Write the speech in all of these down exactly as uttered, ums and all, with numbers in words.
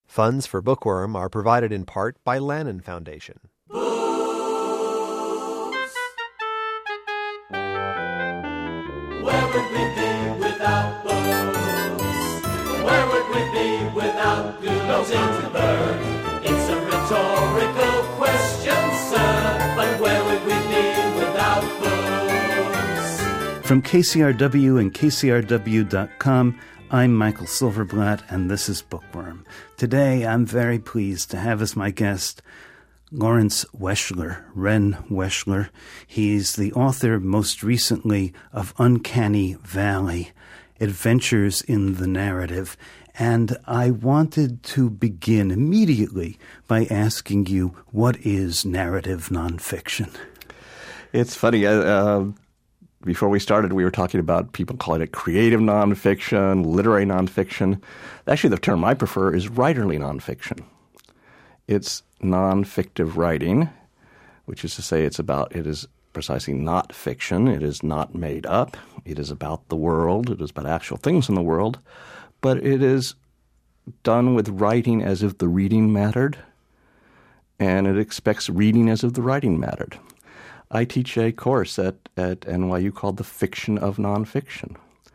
Funds for Bookworm are provided in part by Lannan Foundation. Where would we be without books? Where would we be without Google's Gutenberg? It's a rhetorical question, sir, but where would we be without books? From K C R W and K C R W dot com, I'm Michael Silverblatt, and this is Bookworm. Today, I'm very pleased to have as my guest Lawrence Weschler, Ren Weschler. He's the author, most recently, of Uncanny Valley, Adventures in the Narrative. And I wanted to begin immediately by asking you, what is narrative nonfiction? It's funny. Uh, uh, before we started, we were talking about people calling it creative nonfiction, literary nonfiction. Actually, the term I prefer is writerly nonfiction. It's non-fictive writing, which is to say it's about, it is precisely not fiction. It is not made up. It is about the world. It is about actual things in the world. But it is done with writing as if the reading mattered, and it expects reading as if the writing mattered. I teach a course at, at N Y U called The Fiction of Nonfiction.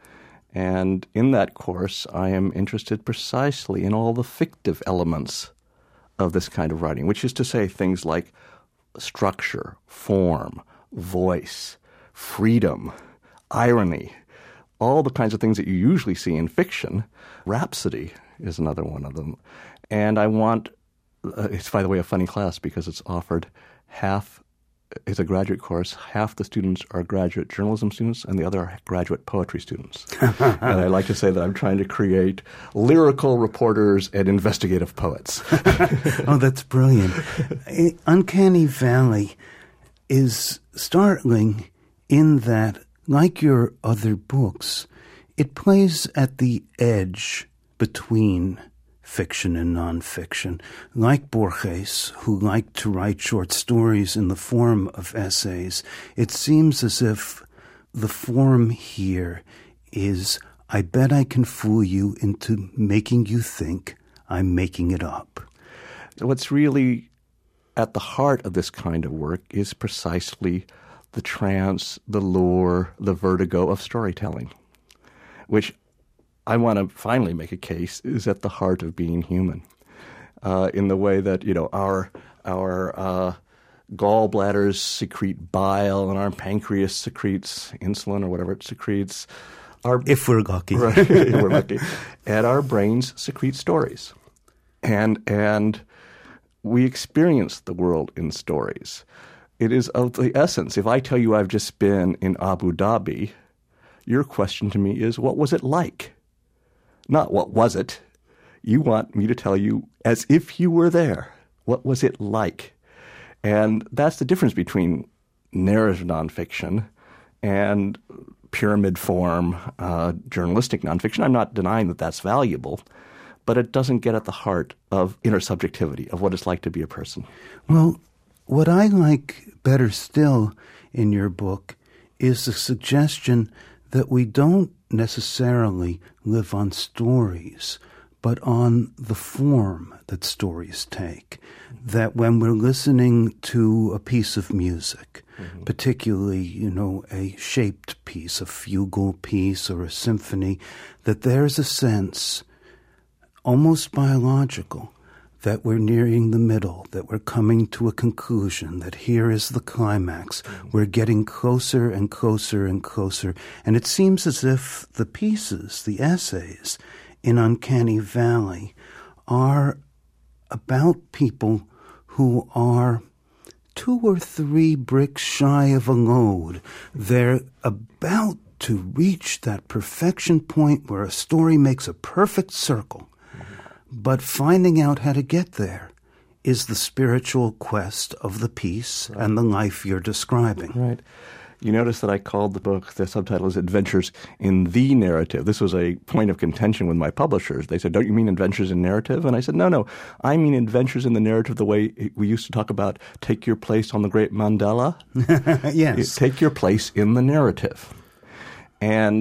And in that course, I am interested precisely in all the fictive elements of this kind of writing, which is to say things like structure, form, voice, freedom, irony, all the kinds of things that you usually see in fiction. Rhapsody is another one of them. And I want, uh, it's by the way a funny class because it's offered half, it's a graduate course, half the students are graduate journalism students and the other are graduate poetry students. And I like to say that I'm trying to create lyrical reporters and investigative poets. Oh, that's brilliant. Uncanny Valley is startling in that, like your other books, it plays at the edge between fiction and nonfiction. Like Borges, who liked to write short stories in the form of essays, it seems as if the form here is, I bet I can fool you into making you think I'm making it up. What's really at the heart of this kind of work is precisely the trance, the lure, the vertigo of storytelling, which I want to finally make a case is at the heart of being human, uh, in the way that, you know, our our uh, gallbladders secrete bile and our pancreas secretes insulin or whatever it secretes. Our, if we're lucky. Right, if we're lucky. And our brains secrete stories. And and we experience the world in stories. It is of the essence. If I tell you I've just been in Abu Dhabi, your question to me is, what was it like? Not what was it. You want me to tell you as if you were there. What was it like? And that's the difference between narrative nonfiction and pyramid form uh, journalistic nonfiction. I'm not denying that that's valuable, but it doesn't get at the heart of intersubjectivity, of what it's like to be a person. Well, what I like better still in your book is the suggestion that we don't necessarily live on stories, but on the form that stories take. That when we're listening to a piece of music, mm-hmm. particularly, you know, a shaped piece, a fugal piece or a symphony, that there's a sense, almost biological, that we're nearing the middle, that we're coming to a conclusion, that here is the climax. Mm-hmm. We're getting closer and closer and closer. And it seems as if the pieces, the essays in Uncanny Valley are about people who are two or three bricks shy of a load. They're about to reach that perfection point where a story makes a perfect circle. But finding out how to get there is the spiritual quest of the piece right. and the life you're describing. Right. You notice that I called the book, the subtitle is Adventures in the Narrative. This was a point of contention with my publishers. They said, don't you mean adventures in narrative? And I said, no, no, I mean adventures in the narrative the way we used to talk about take your place on the great mandala. Yes. Take your place in the narrative. And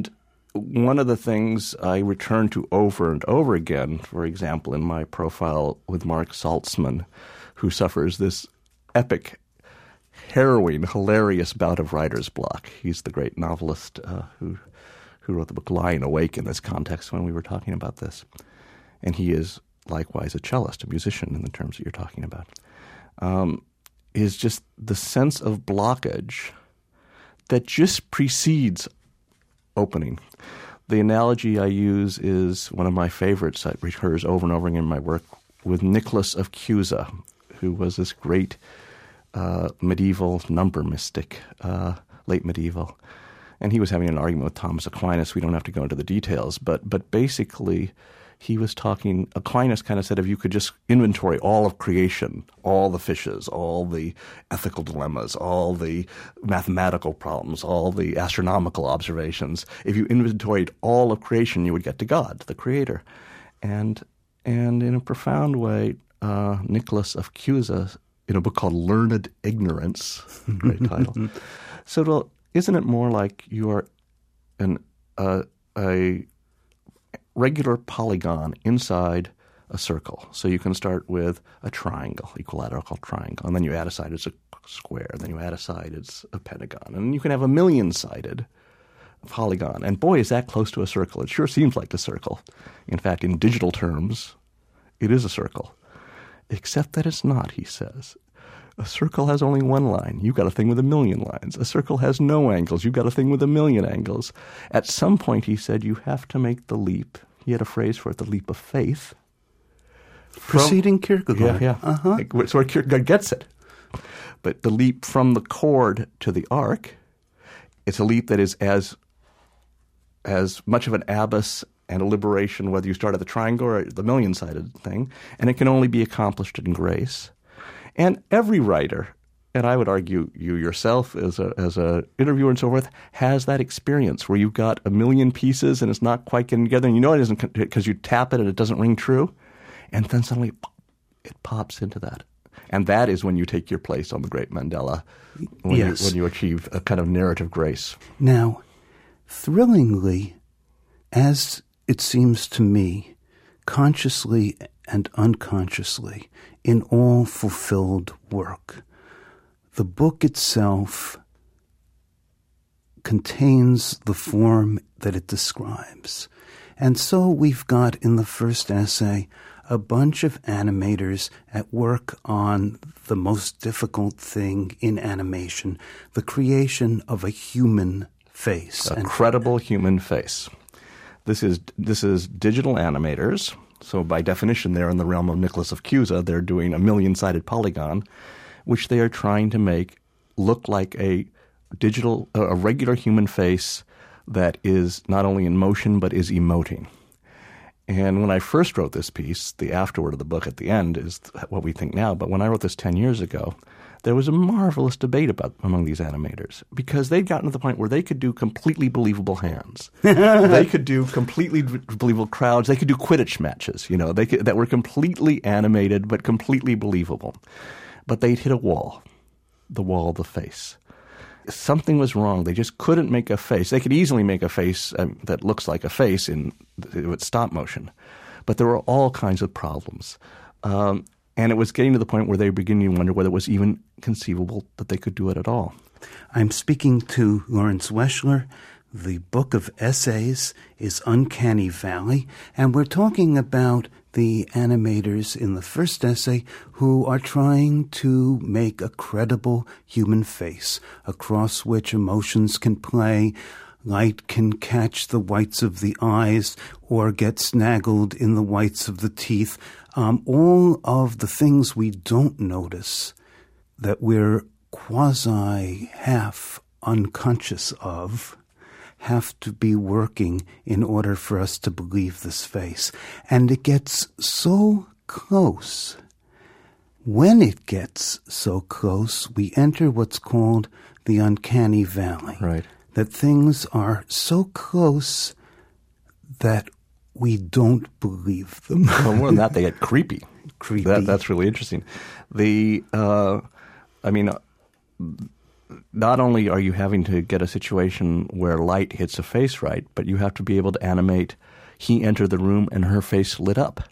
one of the things I return to over and over again, for example, in my profile with Mark Saltzman, who suffers this epic, harrowing, hilarious bout of writer's block. He's the great novelist uh, who who wrote the book Lying Awake in this context when we were talking about this. And he is likewise a cellist, a musician in the terms that you're talking about. Um, is just the sense of blockage that just precedes opening. The analogy I use is one of my favorites. It recurs over and over again in my work with Nicholas of Cusa, who was this great uh, medieval number mystic, uh, late medieval. And he was having an argument with Thomas Aquinas. We don't have to go into the details, but but basically he was talking, Aquinas kind of said if you could just inventory all of creation, all the fishes, all the ethical dilemmas, all the mathematical problems, all the astronomical observations, if you inventoried all of creation, you would get to God, the creator. And and in a profound way, uh, Nicholas of Cusa, in a book called Learned Ignorance, great title, said, well, isn't it more like you are an, uh, a regular polygon inside a circle? So you can start with a triangle, equilateral triangle, and then you add a side, it's a square, and then you add a side, it's a pentagon. And you can have a million-sided polygon. And boy, is that close to a circle. It sure seems like a circle. In fact, in digital terms, it is a circle. Except that it's not, he says. A circle has only one line. You've got a thing with a million lines. A circle has no angles. You've got a thing with a million angles. At some point, he said, you have to make the leap. He had a phrase for it, the leap of faith. From, Preceding Kierkegaard. Yeah, yeah. Uh-huh. So Kierkegaard gets it. But the leap from the chord to the arc, it's a leap that is as, as much of an abyss and a liberation, whether you start at the triangle or the million-sided thing, and it can only be accomplished in grace. And every writer, and I would argue you yourself as a as a interviewer and so forth, has that experience where you've got a million pieces and it's not quite getting together, and you know it isn't because you tap it and it doesn't ring true, and then suddenly it pops into that. And that is when you take your place on the great Mandela, when, yes. you, when you achieve a kind of narrative grace. Now, thrillingly, as it seems to me, consciously and unconsciously, in all fulfilled work, the book itself contains the form that it describes. And so we've got in the first essay a bunch of animators at work on the most difficult thing in animation, the creation of a human face. A and, credible human face. This is this is digital animators. So by definition, they're in the realm of Nicholas of Cusa. They're doing a million-sided polygon, which they are trying to make look like a digital, a regular human face that is not only in motion but is emoting. And when I first wrote this piece, the afterword of the book at the end is what we think now. But when I wrote this ten years ago, there was a marvelous debate about among these animators because they'd gotten to the point where they could do completely believable hands. They could do completely believable crowds. They could do Quidditch matches, you know, they could, that were completely animated but completely believable. But they'd hit a wall, the wall of the face. Something was wrong. They just couldn't make a face. They could easily make a face um, that looks like a face in with stop motion. But there were all kinds of problems. Um, and it was getting to the point where they were beginning to wonder whether it was even conceivable that they could do it at all. I'm speaking to Lawrence Weschler. The book of essays is Uncanny Valley, and we're talking about the animators in the first essay who are trying to make a credible human face across which emotions can play. Light can catch the whites of the eyes or get snaggled in the whites of the teeth. Um, all of the things we don't notice that we're quasi-half unconscious of have to be working in order for us to believe this face. And it gets so close. When it gets so close, we enter what's called the uncanny valley. Right. That things are so close that we don't believe them. Well, more than that, they get creepy. Creepy. That, that's really interesting. The, uh, I mean, not only are you having to get a situation where light hits a face right, but you have to be able to animate he entered the room and her face lit up.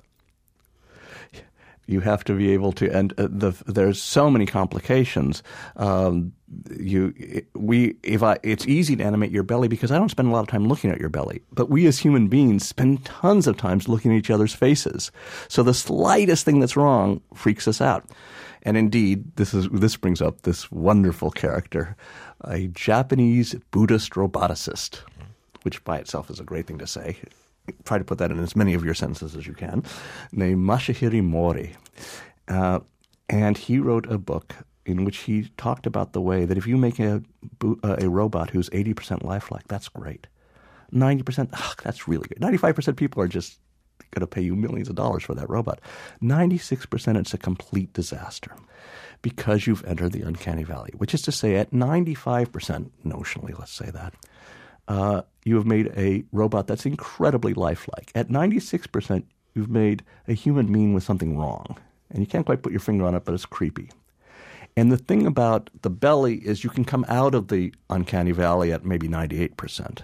You have to be able to, and uh, the, there's so many complications. Um, you, we, if I, it's easy to animate your belly because I don't spend a lot of time looking at your belly. But we as human beings spend tons of times looking at each other's faces. So the slightest thing that's wrong freaks us out. And indeed, this is this brings up this wonderful character, a Japanese Buddhist roboticist, which by itself is a great thing to say. Try to put that in as many of your sentences as you can, named Masahiro Mori. Uh, and he wrote a book in which he talked about the way that if you make a, a robot who's eighty percent lifelike, that's great. ninety percent, ugh, that's really good. ninety-five percent people are just going to pay you millions of dollars for that robot. ninety-six percent it's a complete disaster because you've entered the uncanny valley, which is to say at ninety-five percent, notionally, let's say that, Uh, you have made a robot that's incredibly lifelike. At ninety-six percent, you've made a human being with something wrong. And you can't quite put your finger on it, but it's creepy. And the thing about the belly is you can come out of the uncanny valley at maybe ninety-eight percent.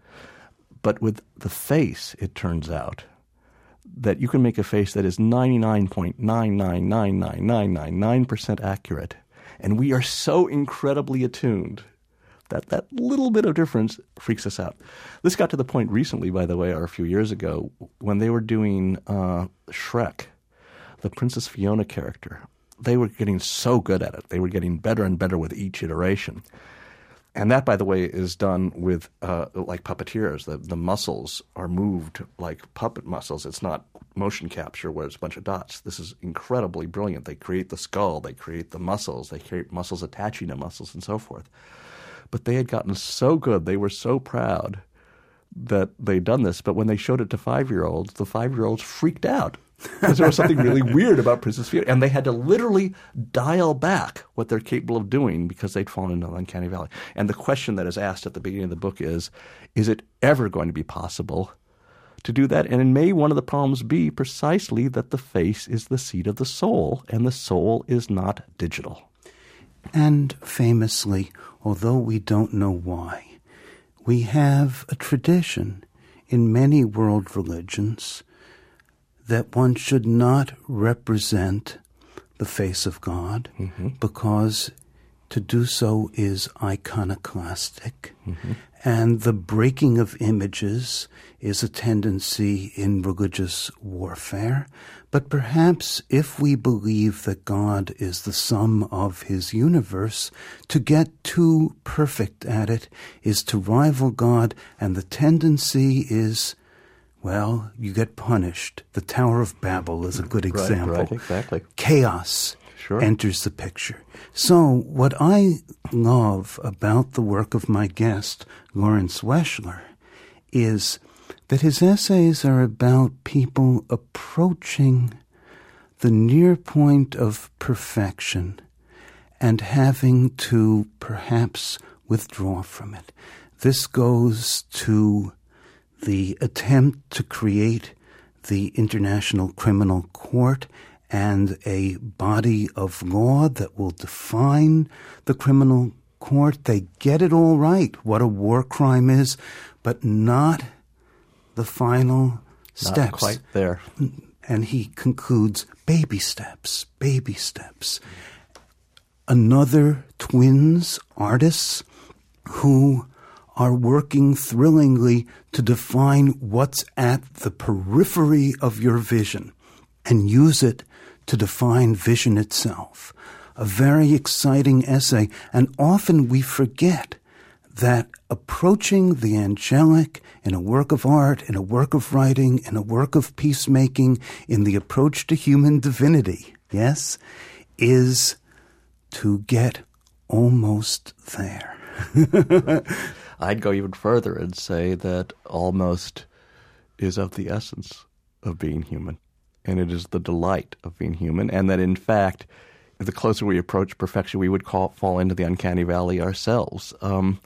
But with the face, it turns out that you can make a face that is ninety-nine point nine nine nine nine nine nine nine percent accurate. And we are so incredibly attuned that that little bit of difference freaks us out. This got to the point recently, by the way, or a few years ago, when they were doing uh, Shrek, the Princess Fiona character. They were getting so good at it. They were getting better and better with each iteration. And that, by the way, is done with uh, like puppeteers. The, the muscles are moved like puppet muscles. It's not motion capture where it's a bunch of dots. This is incredibly brilliant. They create the skull. They create the muscles. They create muscles attaching to muscles and so forth. But they had gotten so good, they were so proud that they'd done this. But when they showed it to five-year-olds, the five-year-olds freaked out because there was something really weird about Princess Fiona. And they had to literally dial back what they're capable of doing because they'd fallen into the uncanny valley. And the question that is asked at the beginning of the book is, is it ever going to be possible to do that? And may one of the problems be precisely that the face is the seat of the soul, and the soul is not digital. And famously, although we don't know why, we have a tradition in many world religions that one should not represent the face of God mm-hmm. because to do so is iconoclastic. Mm-hmm. And the breaking of images is a tendency in religious warfare. But perhaps if we believe that God is the sum of his universe, to get too perfect at it is to rival God, and the tendency is, well, you get punished. The Tower of Babel is a good example. Right, right, exactly. Chaos sure. enters the picture. So what I love about the work of my guest, Lawrence Weschler, is that his essays are about people approaching the near point of perfection and having to perhaps withdraw from it. This goes to the attempt to create the International Criminal Court and a body of law that will define the criminal court. They get it all right, what a war crime is, but not the final steps. Not quite there. And he concludes, baby steps, baby steps. Another twins artists who are working thrillingly to define what's at the periphery of your vision and use it to define vision itself. A very exciting essay, and often we forget that approaching the angelic in a work of art, in a work of writing, in a work of peacemaking, in the approach to human divinity, yes, is to get almost there. I'd go even further and say that almost is of the essence of being human, and it is the delight of being human, and that in fact, the closer we approach perfection, we would call, fall into the uncanny valley ourselves. Um,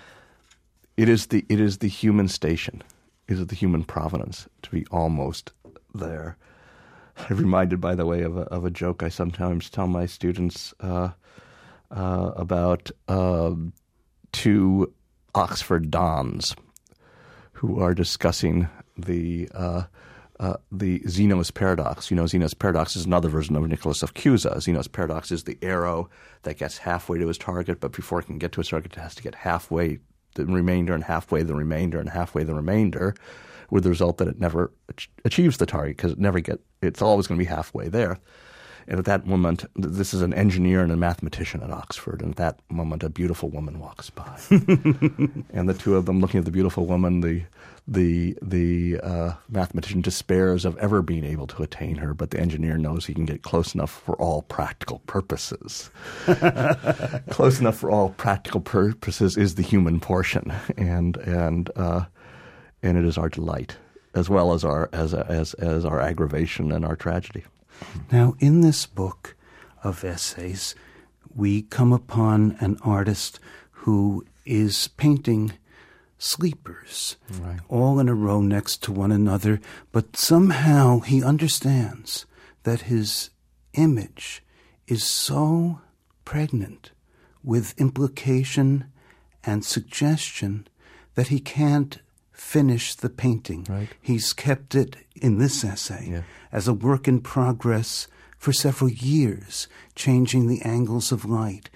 it is the it is the human station, it is the human provenance to be almost there. I'm reminded, by the way, of a, of a joke I sometimes tell my students. Uh, uh, about uh, two Oxford dons who are discussing the uh, uh, the Zeno's paradox. You know, Zeno's paradox is another version of Nicholas of Cusa. Zeno's paradox is the arrow that gets halfway to its target, but before it can get to its target, it has to get halfway the remainder and halfway the remainder and halfway the remainder, with the result that it never ach- achieves the target because it never get. It's always going to be halfway there. And at that moment, this is an engineer and a mathematician at Oxford, and at that moment a beautiful woman walks by. And the two of them, looking at the beautiful woman, the the the uh, mathematician despairs of ever being able to attain her, but the engineer knows he can get close enough for all practical purposes. Close enough for all practical purposes is the human portion, and and uh, and it is our delight as well as our as as as our aggravation and our tragedy. Now, in this book of essays, we come upon an artist who is painting sleepers, right, all in a row next to one another, but somehow he understands that his image is so pregnant with implication and suggestion that he can't finish the painting. Right. He's kept it in this essay yeah. as a work in progress for several years, changing the angles of light,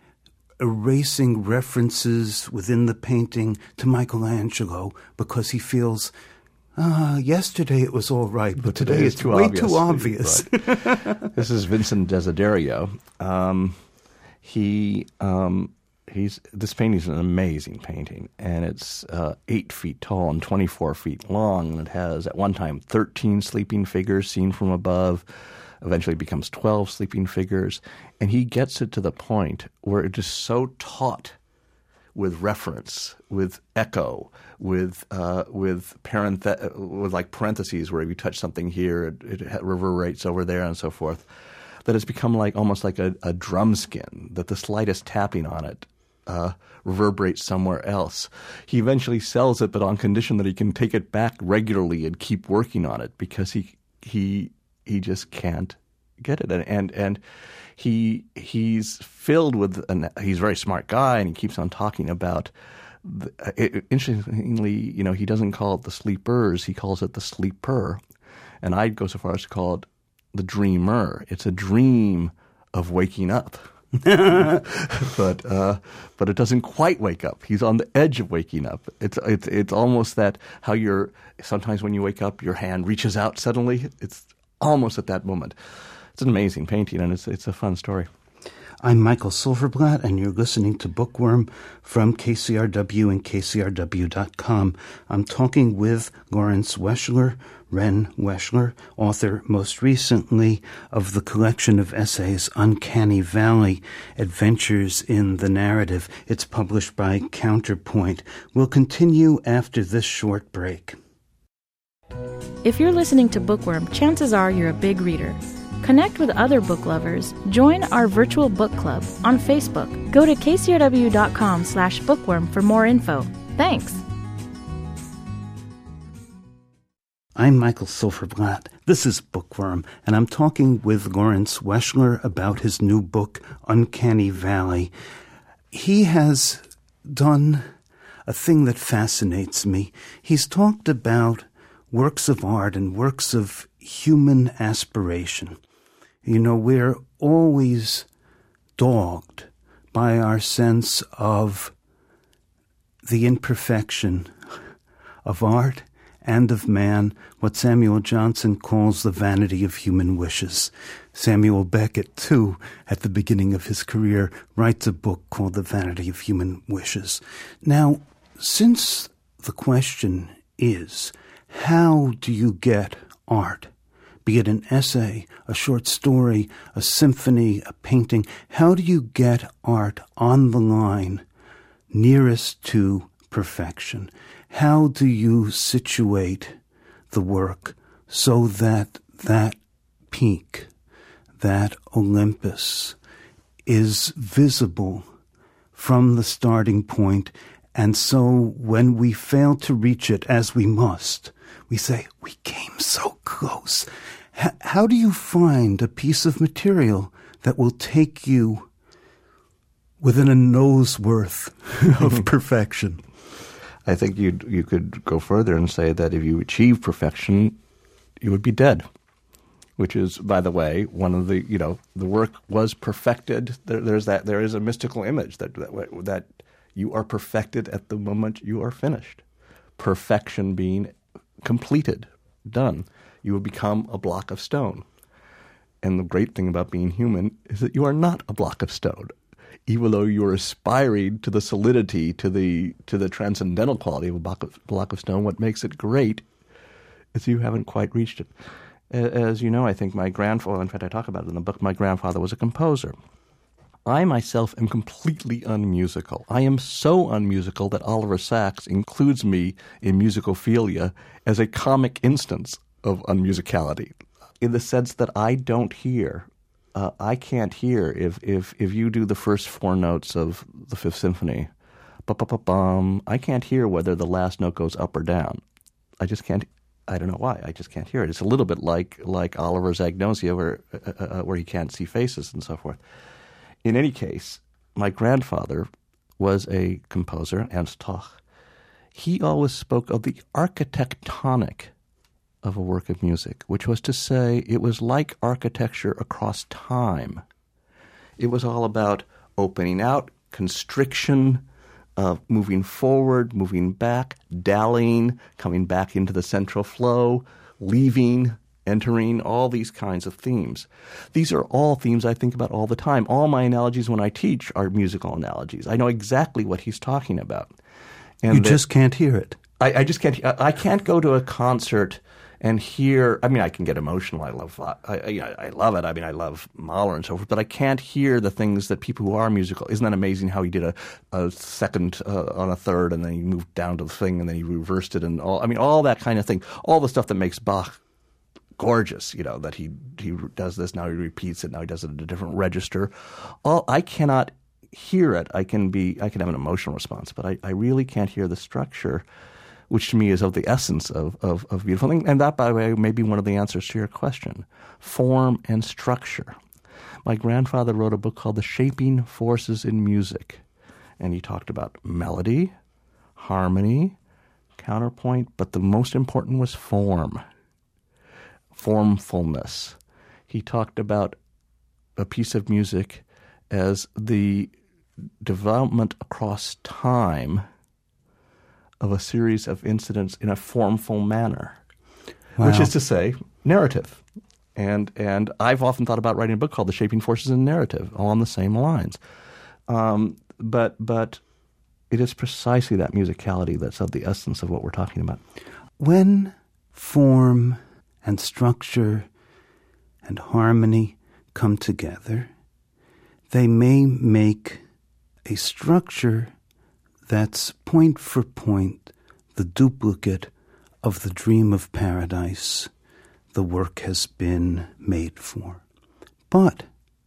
erasing references within the painting to Michelangelo because he feels, ah, yesterday it was all right, but, but today, today it's too way obvious. too obvious. Right. This is Vincent Desiderio. Um, he... Um, He's this painting is an amazing painting, and it's uh, eight feet tall and twenty-four feet long, and it has at one time thirteen sleeping figures seen from above. Eventually, becomes twelve sleeping figures, and he gets it to the point where it is so taut with reference, with echo, with uh, with parenthe- with like parentheses where if you touch something here, it, it reverberates over there, and so forth. That it's become like almost like a, a drum skin. That the slightest tapping on it Uh, reverberates somewhere else. He eventually sells it, but on condition that he can take it back regularly and keep working on it because he he he just can't get it. And and, and he he's filled with an, he's a very smart guy, and he keeps on talking about. The, it, interestingly, you know, he doesn't call it the sleepers; he calls it the sleeper, and I'd go so far as to call it the dreamer. It's a dream of waking up. but uh, but it doesn't quite wake up. He's on the edge of waking up. It's it's it's almost that how you're sometimes when you wake up, your hand reaches out suddenly. It's almost at that moment. It's an amazing painting, and it's it's a fun story. I'm Michael Silverblatt, and you're listening to Bookworm from K C R W and K C R W dot com. I'm talking with Lawrence Weschler, Ren Weschler, author most recently of the collection of essays Uncanny Valley, Adventures in the Narrative. It's published by Counterpoint. We'll continue after this short break. If you're listening to Bookworm, chances are you're a big reader. Connect with other book lovers. Join our virtual book club on Facebook. Go to K C R W dot com slash bookworm for more info. Thanks. I'm Michael Silverblatt. This is Bookworm, and I'm talking with Lawrence Weschler about his new book, Uncanny Valley. He has done a thing that fascinates me. He's talked about works of art and works of human aspiration. You know, we're always dogged by our sense of the imperfection of art and of man, what Samuel Johnson calls the vanity of human wishes. Samuel Beckett, too, at the beginning of his career, writes a book called The Vanity of Human Wishes. Now, since the question is, how do you get art? Be it an essay, a short story, a symphony, a painting, how do you get art on the line nearest to perfection? How do you situate the work so that that peak, that Olympus, is visible from the starting point, and so when we fail to reach it, as we must, we say, we came so close. H- how do you find a piece of material that will take you within a nose worth of perfection. I think you you could go further and say that if you achieve perfection, you would be dead. Which is, by the way, one of the you know the work was perfected. There, there's that there is a mystical image that, that that you are perfected at the moment you are finished. Perfection being completed, done. You will become a block of stone. And the great thing about being human is that you are not a block of stone. Even though you're aspiring to the solidity, to the to the transcendental quality of a block of, block of stone, what makes it great is you haven't quite reached it. As you know, I think my grandfather, in fact I talk about it in the book, my grandfather was a composer. I myself am completely unmusical. I am so unmusical that Oliver Sacks includes me in musicophilia as a comic instance of unmusicality, in the sense that I don't hear. Uh, I can't hear if, if if you do the first four notes of the Fifth Symphony, ba-ba-ba-bum, I can't hear whether the last note goes up or down. I just can't. I don't know why. I just can't hear it. It's a little bit like like Oliver's agnosia, where uh, uh, where he can't see faces and so forth. In any case, my grandfather was a composer, Ernst Toch. He always spoke of the architectonic of a work of music, which was to say it was like architecture across time. It was all about opening out, constriction, uh, moving forward, moving back, dallying, coming back into the central flow, leaving, entering, all these kinds of themes. These are all themes I think about all the time. All my analogies when I teach are musical analogies. I know exactly what he's talking about. And you that, just can't hear it. I, I just can't. I can't go to a concert and hear. I mean, I can get emotional. I love. I, I, I love it. I mean, I love Mahler and so forth. But I can't hear the things that people who are musical. Isn't that amazing? How he did a, a second uh, on a third, and then he moved down to the thing, and then he reversed it, and all. I mean, all that kind of thing. All the stuff that makes Bach gorgeous. You know, that he he does this, now he repeats it, now he does it at a different register. All I cannot hear it. I can be. I can have an emotional response, but I, I really can't hear the structure, which to me is of the essence of, of, of beautiful thing. And that, by the way, may be one of the answers to your question. Form and structure. My grandfather wrote a book called The Shaping Forces in Music. And he talked about melody, harmony, counterpoint, but the most important was form, formfulness. He talked about a piece of music as the development across time of a series of incidents in a formful manner, wow. Which is to say, narrative. And and I've often thought about writing a book called The Shaping Forces in Narrative, along the same lines. Um, but but it is precisely that musicality that's of the essence of what we're talking about. When form and structure and harmony come together, they may make a structure that's point for point the duplicate of the dream of paradise the work has been made for. But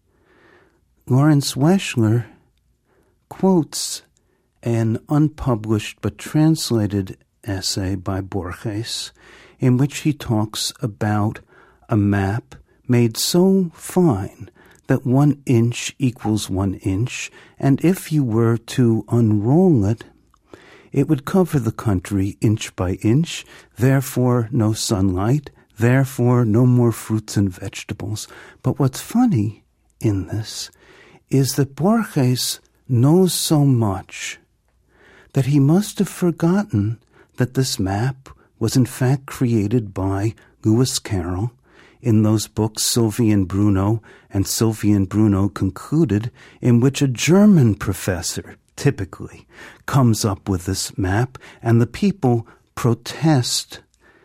Lawrence Weschler quotes an unpublished but translated essay by Borges in which he talks about a map made so fine that one inch equals one inch, and if you were to unroll it, it would cover the country inch by inch, therefore no sunlight, therefore no more fruits and vegetables. But what's funny in this is that Borges knows so much that he must have forgotten that this map was in fact created by Lewis Carroll in those books Sylvie and Bruno and Sylvie and Bruno Concluded, in which a German professor typically comes up with this map and the people protest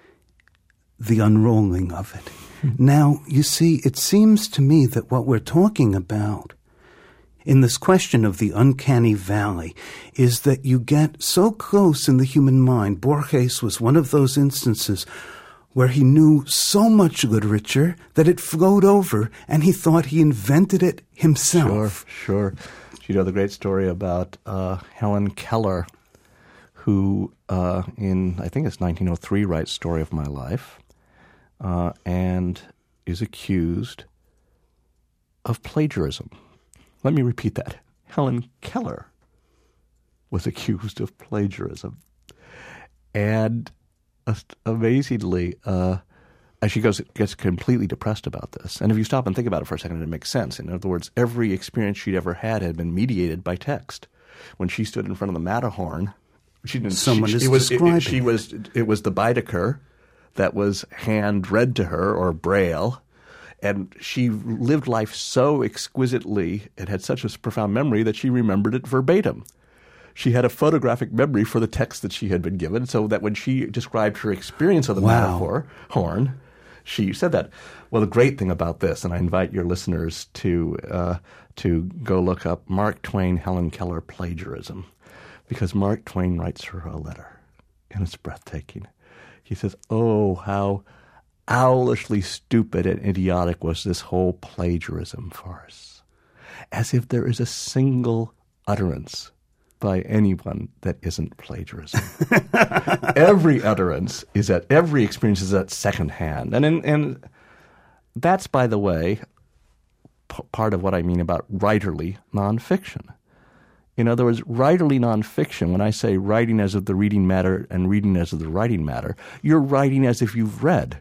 the unrolling of it. Now, you see, it seems to me that what we're talking about in this question of the uncanny valley is that you get so close in the human mind. Borges was one of those instances where he knew so much literature that it flowed over and he thought he invented it himself. Sure, sure. You know the great story about uh, Helen Keller, who uh, in, I think it's nineteen oh three, writes Story of My Life, uh, and is accused of plagiarism. Let me repeat that. Helen Keller was accused of plagiarism. And uh, amazingly, uh, as she goes, gets completely depressed about this. And if you stop and think about it for a second, it makes sense. In other words, every experience she'd ever had had been mediated by text. When she stood in front of the Matterhorn, she didn't. Someone she, is it was, describing. It, she was. It was the Baedeker that was hand read to her, or Braille, and she lived life so exquisitely and had such a profound memory that she remembered it verbatim. She had a photographic memory for the text that she had been given, so that when she described her experience of the Wow. Matterhorn, horn, she said that. Well, the great thing about this, and I invite your listeners to uh, to go look up Mark Twain, Helen Keller plagiarism, because Mark Twain writes her a letter, and it's breathtaking. He says, "Oh, how owlishly stupid and idiotic was this whole plagiarism farce, as if there is a single utterance by anyone that isn't plagiarism. Every utterance is at every experience is at second hand, and in, and that's, by the way, p- part of what I mean about writerly nonfiction. In other words, writerly nonfiction. When I say writing as of the reading matter and reading as of the writing matter, you're writing as if you've read.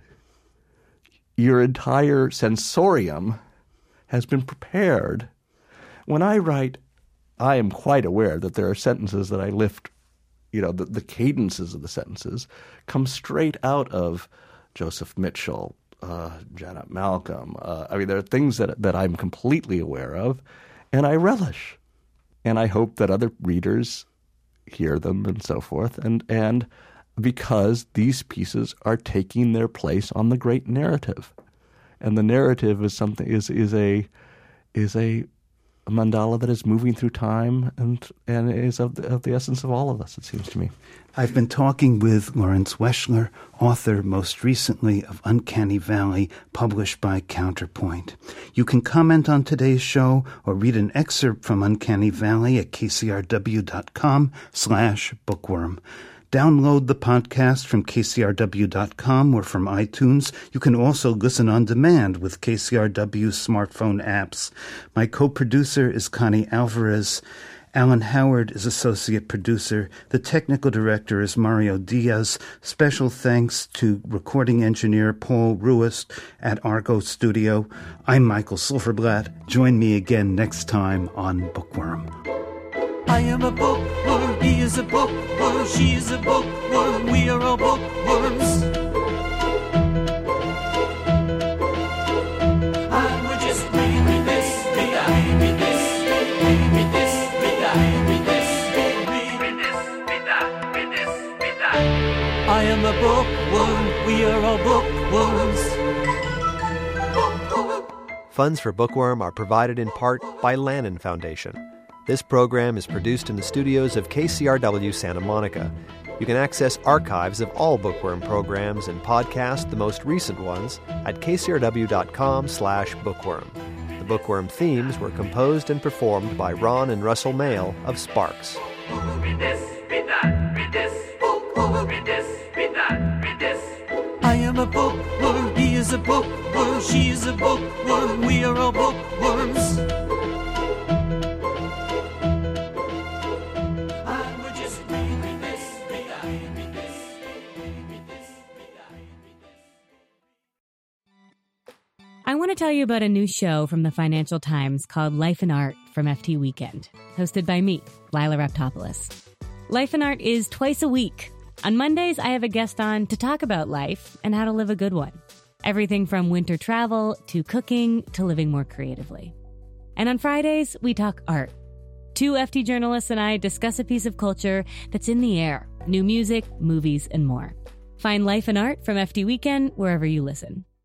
Your entire sensorium has been prepared. When I write, I am quite aware that there are sentences that I lift, you know, the, the cadences of the sentences come straight out of Joseph Mitchell, uh, Janet Malcolm. Uh, I mean, there are things that that I'm completely aware of, and I relish. And I hope that other readers hear them and so forth. And, and because these pieces are taking their place on the great narrative. And the narrative is something is is a is a a mandala that is moving through time and and is of the, of the essence of all of us, it seems to me. I've been talking with Lawrence Weschler, author most recently of Uncanny Valley, published by Counterpoint. You can comment on today's show or read an excerpt from Uncanny Valley at kcrw.com slash bookworm. Download the podcast from k c r w dot com or from iTunes. You can also listen on demand with K C R W smartphone apps. My co-producer is Connie Alvarez. Alan Howard is associate producer. The technical director is Mario Diaz. Special thanks to recording engineer Paul Ruist at Argo Studio. I'm Michael Silverblatt. Join me again next time on Bookworm. I am a bookworm, he is a bookworm, she is a bookworm, we are all bookworms. And we're just reading, read this, read that, read this, read, read this, read that, read this, read, read, read this, read that, read this, read that. I am a bookworm, we are all bookworms. Bookworm. Funds for Bookworm are provided in part by Lannan Foundation. This program is produced in the studios of K C R W Santa Monica. You can access archives of all Bookworm programs and podcast the most recent ones at kcrw.com slash bookworm. The Bookworm themes were composed and performed by Ron and Russell Mail of Sparks. Read this, read that, read this, read this, read that, read this. I am a bookworm, he is a bookworm, she is a bookworm, we are all bookworms. I want to tell you about a new show from the Financial Times called Life and Art from F T Weekend, hosted by me, Lila Raptopoulos. Life and Art is twice a week. On Mondays, I have a guest on to talk about life and how to live a good one. Everything from winter travel to cooking to living more creatively. And on Fridays, we talk art. Two F T journalists and I discuss a piece of culture that's in the air, new music, movies, and more. Find Life and Art from F T Weekend wherever you listen.